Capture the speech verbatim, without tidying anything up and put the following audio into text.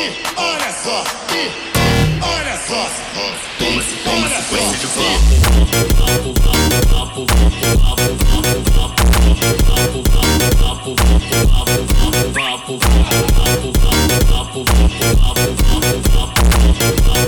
olha só, e olha só, Toma uma sequência de vapo. Vapo, vapo, vapo, vapo, vapo, vapo, vapo, vapo, vapo, vapo, vapo, vapo, vapo,